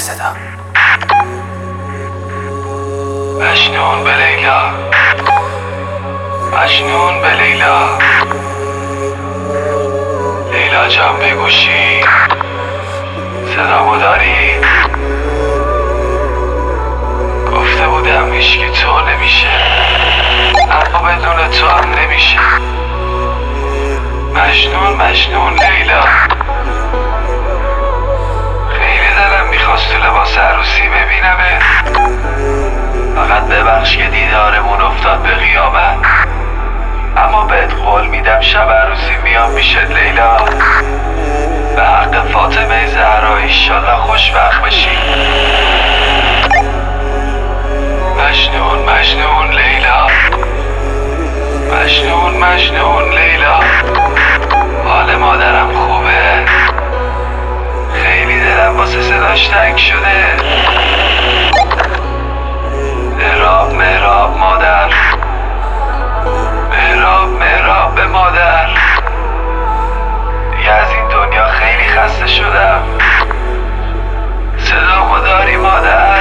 صدا. مجنون به لیلا، مجنون به لیلا. لیلا جان بگوشی صدامو داری؟ گفته بودم هیچکی تو نمیشه، اما بدون تو هم نمیشه. مجنون مجنون لیلا. خیلی دلم میخواست تو لباس عروسی ببینمه، فقط ببخش که دیدارمون افتاد به قیامت. اما بهت قول میدم شب عروسی میام میشد لیلا. به حق فاطمه زهرا ایشالله خوشبخت بشی. مجنون مجنون لیلا، مجنون مجنون لیلا. حال مادرم خوبه؟ خیلی دلم واسه صداش تنگ شده. مهراب مهراب مادر، مهراب مهراب به مادر. دیگه از این دنیا خیلی خسته شدم. صدامو داری مادر؟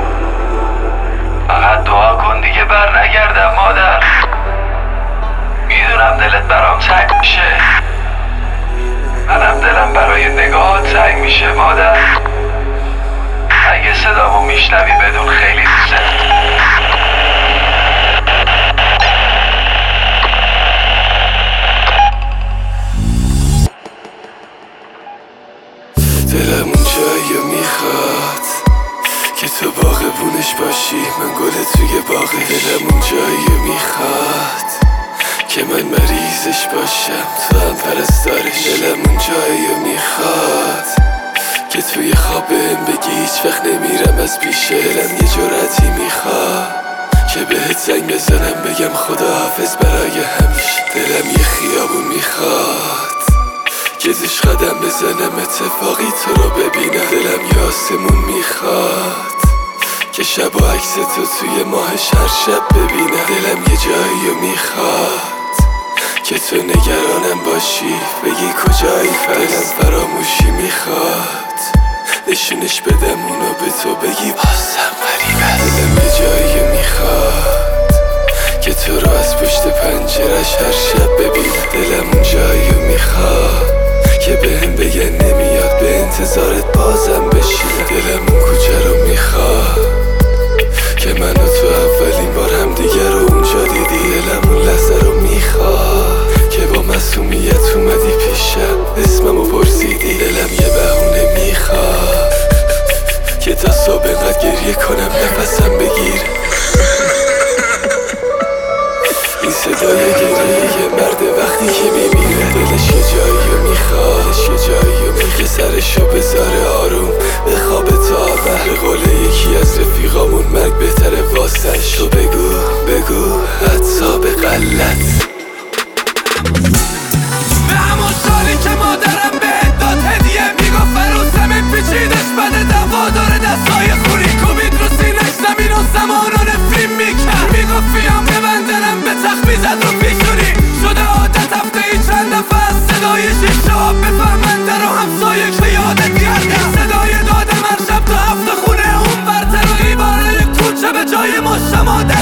فقط دعا کن دیگه بر نگردم مادر. میدونم دلت برام تنگ میشه، منم دلم برای نگاهات تنگ میشه مادر. اگه صدامو میشنوی بدون خیلی دوست دلم اون جایی میخواد که تو باغبونش باشی، من گل توی باغش. دلم اون جایی میخواد که من مریضش باشم، تو هم پرستارش. دلم اون جایی میخواد که توی خواب بهم بگی هیچ وقت نمیرم از پیش. دلم یه جرأتی میخواد که بهت زنگ بزنم بگم خداحافظ برای همیشه. دلم یه خیابون میخواد که توش قدم بزنم اتفاقی تو رو ببینم. دلم یه آسمون میخواد که شب و عکس تو توی ماهش هر شب ببینم. دلم یه جایی میخواد که تو نگرانم باشی بگی کجایی. دلم فراموشی میخواد نشونش بدم اونو به تو بگی بازم غریبه. دلم یه جایی میخواد که تو رو از پشت پنجرش هر شب ببینم. دلم اون جایی میخواد که بهم بگن نمیاد به انتظارت بازم بشینم. دلم اون کوچه رو میخواد که من و تو اولین بار هم دیگر رو اونجا دیدی. دلم اون لحظه رو میخواد که با معصومیت اومدی پیشم اسممو پرسیدی. دلم یه بهونه میخواد که تا صبح انقدر گریه کنم نفسم بگیر. این صدای گریه یه مرد وقتی که میمیره. دلش یه جایی رو میخواد، دلش یه جایی رو میخواد که سرشو بذاره آروم به خواب تا به قول یکی از رفیقامون مرگ بهتره واسش. تو بگو بگو حتی به غلط به همون سالی که مادرم بهت داد هدیه میگفت فروسم پیچیدش بده دوا داره دستای خونی کوبید رو سینش زمین و زمان رو نفرین میکرد. میگفت بیام ببندنم به تخت میزد رو پیشونی شده عادت هفته ای چند دفعه از صدای شیشه ها بفهمن در و همسایه که یادت گردم. صدای دادم هر شب تو هفته خونه اون برتر و ایباره یک کوچه به جای مشت مادر.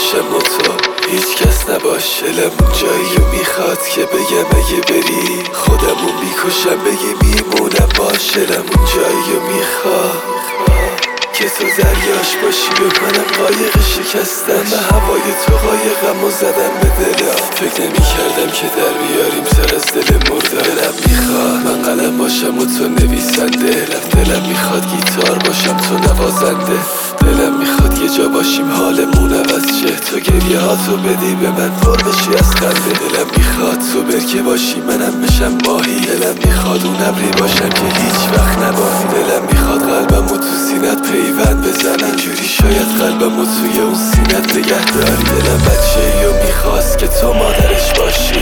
باشم و تو هیچ کس نباش. دلمون جایی میخواد که بگم اگه بری خودمون میکشم بگی میمونم باش. دلمون جایی میخواد که تو دریاش باشی و منم قایق شکستم به هوای تو قایقم و زدم به دلم. فکر نمی کردم که در بیاریم سر از دل مرده. دلم میخواد من قلم باشم و تو نویسنده. دلم میخواد گیتار باشم تو نوازنده. دلم میخواد یه جا باشیم حالمون عوض شه تو گریه ها تو بدی به من پر بشی از خنده. دلم میخواد تو برکه باشی منم بشم ماهی. دلم میخواد اون ابری باشم که هیچ وقت نباهی. دلم میخواد قلبم و تو سینت پیوند بزنم اینجوری شاید قلبم و توی اون سینت نگه داری. دلم بچه و میخواست که تو مادرش باشی.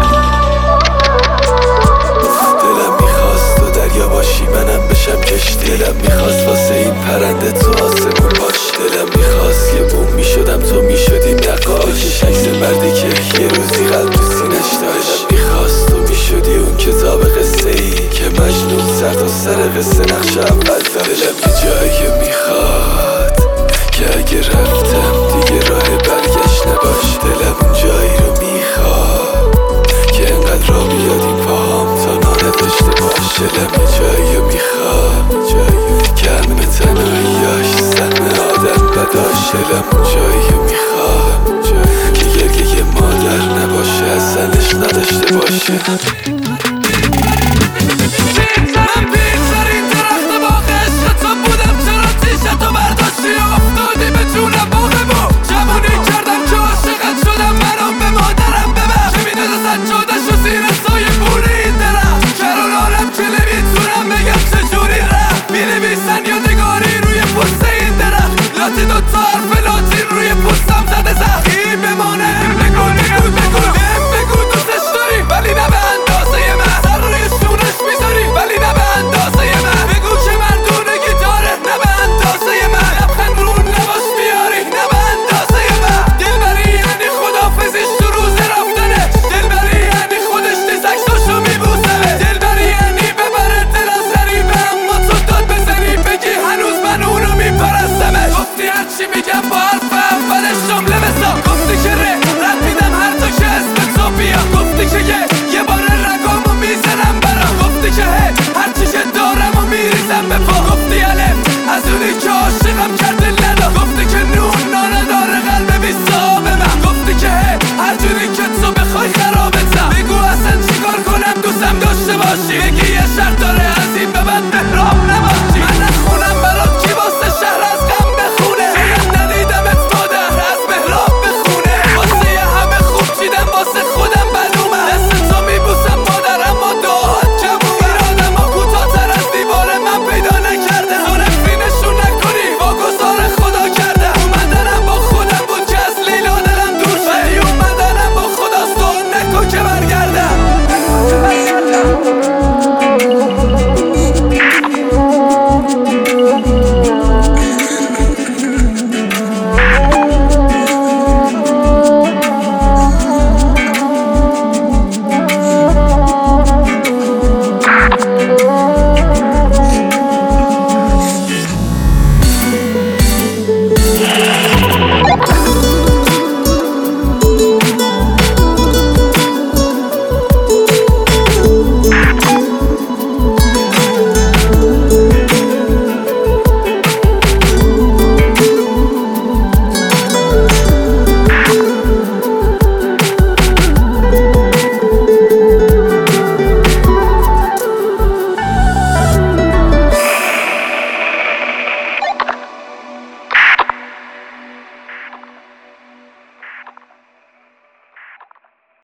دلم میخواست تو دریا باشی منم بشم کشتی. دلم میخواست واسه این پرنده تو آسمون باش. دلم میخواست یه بوم میشدم تو میشدی نقاش. بکش عکس مردی که یه روزی قلب تو سینش داشت. دلم میخواست تو میشدی اون کتاب قصه ای که مجنون سر تا سر قصه نقش اول داشت. دلم یه جایی میخواد که اگه رفتم دیگه راه برگشت نباش. دلم اون جایی رو میخواد که انقدر را بیادیم پاهم تا نداشته باش. دلم یه جایی رو میخواد که همه تنهاییاش سهم آدم بداش. دلم اون جایی رو میخواد که گریه مادر نباشه اصلش نداشته باشه. من بیشترین درخت باغ عشق تو بودم چرا تیشتو برداشتی و افتادی به جونم باغمو. جوونی کردم که عاشقت شدم منو به مادرم ببر که میدازه سجادش و زیر سایه بوری این درخت. کرونارم که نمیتونم بگم چجوری رفت. مینویسن یادگاری روی پوست این درخت. لاتی دوتا حرف لاتین روی پوستم زده زخمی بمانه. بگو دوستش داری ولی نه به اندازه من. سر روی شونش میذاری ولی نه به اندازه من. بگو که مردونگی داره نه به اندازه من. لبخند رو لباس بیاری نه به اندازه من. دلبری یعنی خدافزیش تو روز رفتنه. دلبری یعنی خودش دیزکساشو میبوسه. دلبری یعنی ببره دل از غریبه اما تو داد بزنی بگی هنوز من اونو میپرستمه. گفتی هرچی میگم با حرف اولش جمله بسا. گفتی که رد میدم هر تا که اسم تو بیا. گفتی که یه بار رگامو میزنم برا. گفتی که هرچی که دارم و میریزم به پا. گفتی الف از اونی که عاشقم کرد